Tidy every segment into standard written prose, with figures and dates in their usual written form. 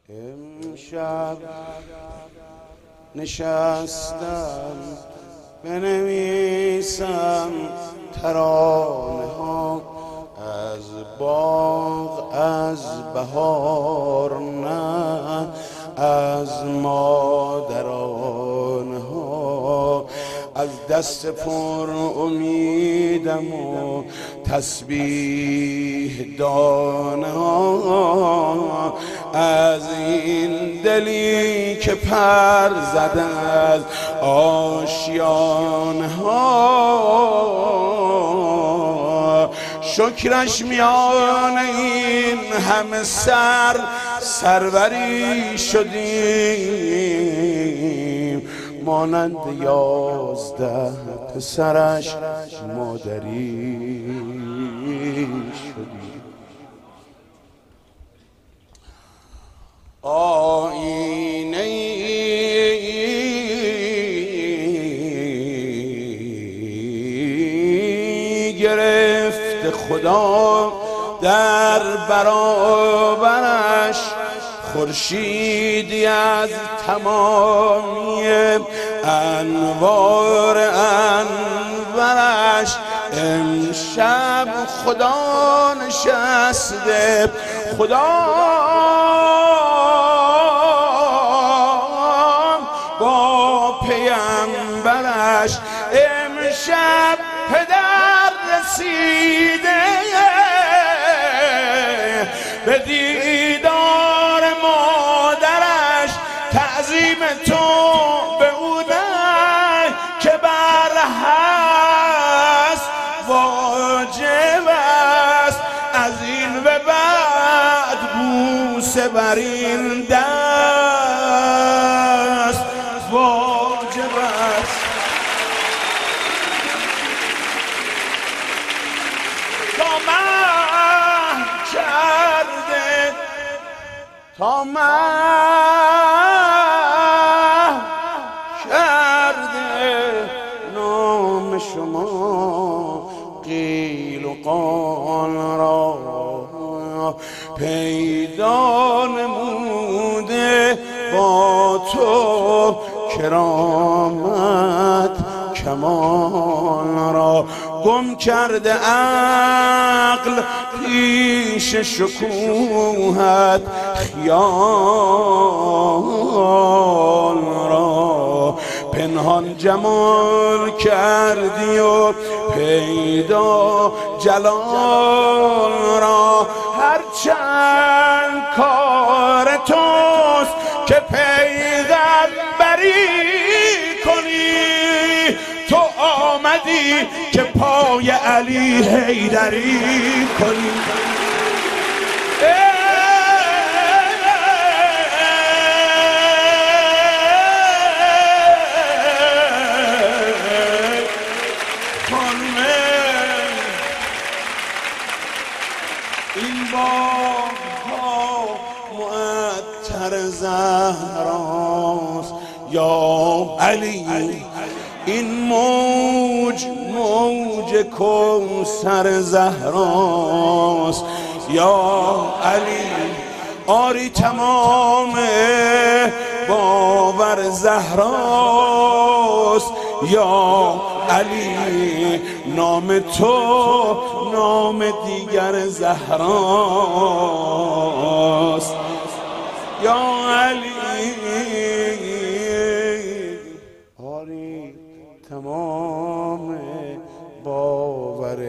امشب نشستم بنویسم ترانه ها از باغ، از بهار، نه از مادرانه ها، از دست پر امیدم و تسبیح دانه ها، از این دلی که پر زده از آشیانه ها، شکرش میان این همه سروری شدیم، مانند 11 پسرش مادری شدیم. آینه گرفت خدا در برابرش، خورشیدی از تمامی انوار انورش. امشب خدا نشسته، خدا با پیامبرش، امشب پدر رسیده به دیدار مادرش. تعظیم تو به او نه که بر هست واجب است، از این به بعد بوسه بر این دست واجب است. تا محو کرده نام شما، قیل و قال را پیدا نموده، با تو کرامت کمال را. گم کرده عقل پیش شکوهت خیال را، پنهان جمال کردی و پیدا جلال را. هرچند کار توست که پیغمبری کنی، تو آمدی که پای علی حیدری کنی. این باغ‌ها معطر زهراست یا علی، این موج کوثر زهراست یا علی. آری تمام باور زهراست یا علی، نام تو نام دیگر زهراست یا علی. آری تمام باور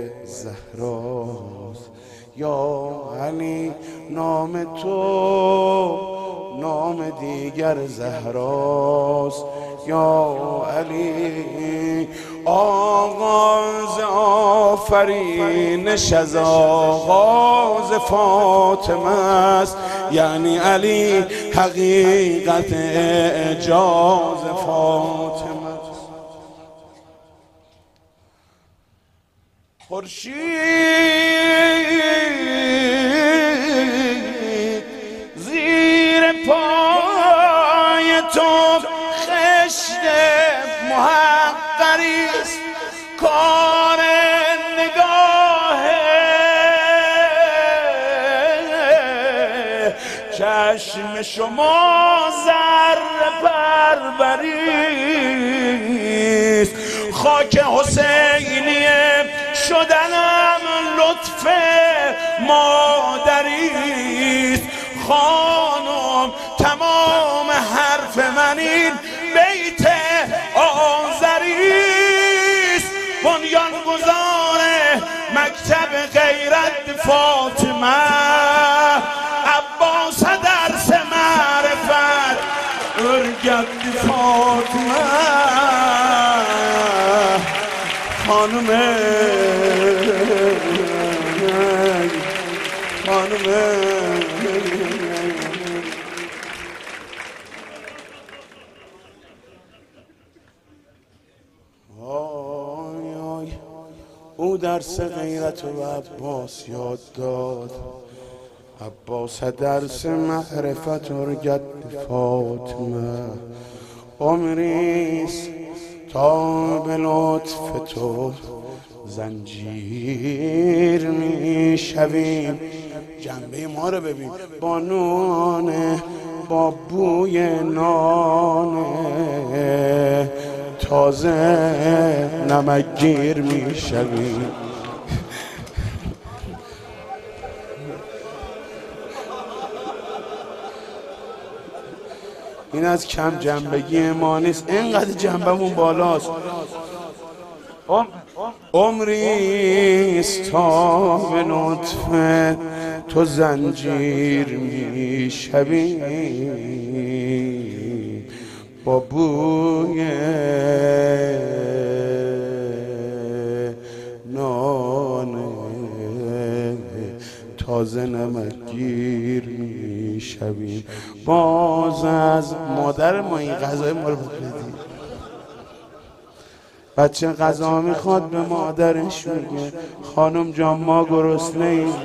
زهراست یا علی، نام تو نام دیگر زهراست یا علی. آغاز آفرینش از آغاز فاطمه است، یعنی علی حقیقت اعجاز فاطمه است. خورشید زیر پای تو خشت محقری است، کار نگاه چشم شما ذره پروریست، خاک حسینیه شدنم لطف مادریست. خانم تمام حرف من این بیت آذریست، بنیانگذار مکتب غیرت فاطمه، عباس درس معرفت ارگد فاطمه. خانم او درس غیرت و عباس یاد داد، عباس درس معرفت ارگد فاطمه. عمریست تا به لطف تو زنجیر می شویم. جنبه ما رو ببین، با نانه با بوی نانه تازه نمکگیر می شویم. این از کم جنبگی ما نیست، اینقدر جنبمون بالاست. عمریست تا به لطف تو زنجیر می شویم، با بوی نان تازه نمکگیر می شویم. باز از مادر ما این غذای ما رو بخوردیم. بچه غذا میخواد به مادرش میگه خانم جان ما گرسنه ایم.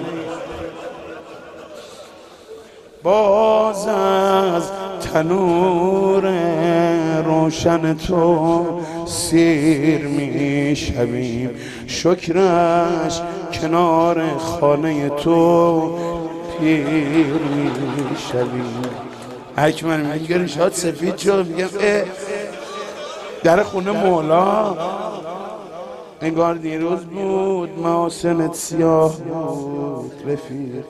باز از تنور روشن تو سیر میشویم، شکرش کنار خانه تو پیر میشویم. هرکی من میگه رشاد سفید شد، میگم در خونه مولا انگار دیروز بود، محاسنت سیاه بود رفیق.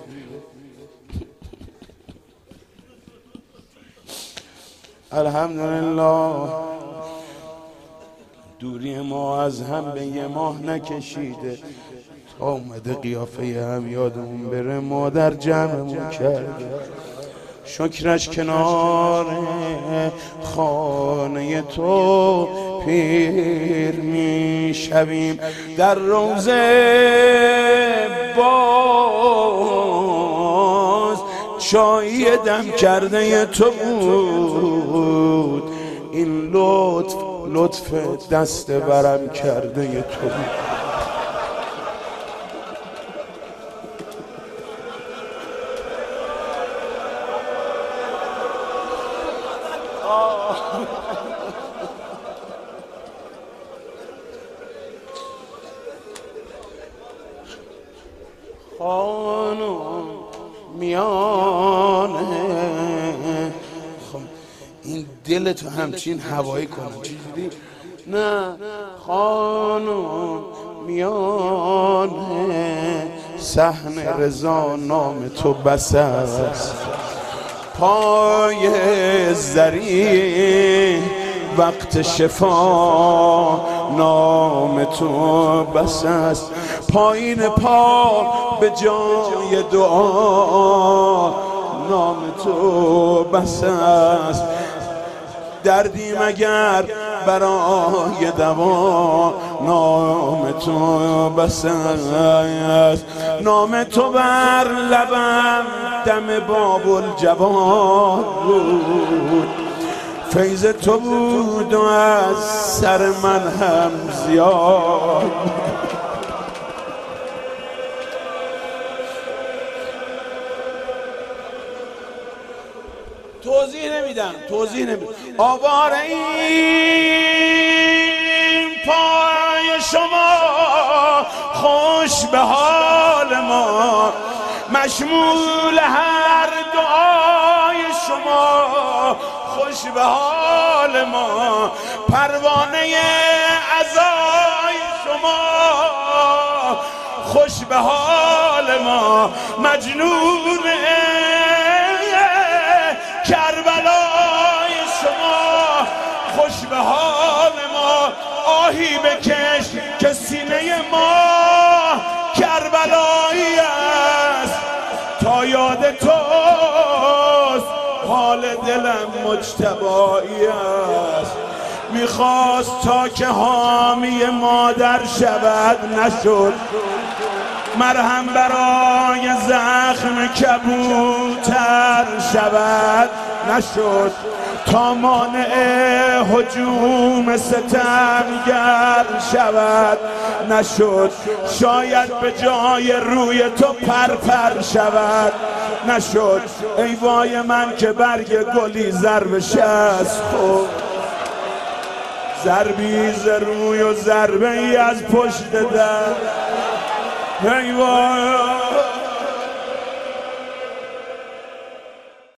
الحمدلله دوری ما از هم به یه ماه نکشیده، تا اومده قیافه هم یادمون بره مادر جمعمون کرده. شکرش کنار خانه تو پیر می شویم. در روزه باز چای دم کرده تو بود، این لطف دست برم کرده تو بود. خانم میانه این دل تو همچین هوایی کنه چیزی نه. خانم میانه صحن رضا نام تو بس است، پای زری وقت شفا نام تو بس است. پایین پا به جای دعا نام تو بس است. دردی مگر برای دوا نام تو بس است. نام تو بر لبم دم باب الجواد بود، فیض تو بود و از سر من هم زیاد. توضیح نمیدم. آواره این پای شما خوش به حال ما، مشمول هر دعا خوش به حال ما، پروانه عزای شما خوش به حال ما، مجنون کربلای شما خوش به حال ما. آهی بکش که سینه ما کربلایی است، تا یاد توست حال دلم مجتبایی است. میخواست تا که حامی مادر شود نشد، مرهم برای زخم کبوتر شود نشد، تا مانع هجوم ستمگر شود نشد. شاید به جای روی تو پرپر شود نشد. ای وای من که برگ گلی ضربش از خود، ضربی ز روی و ضربه ای از پشت در. ای وای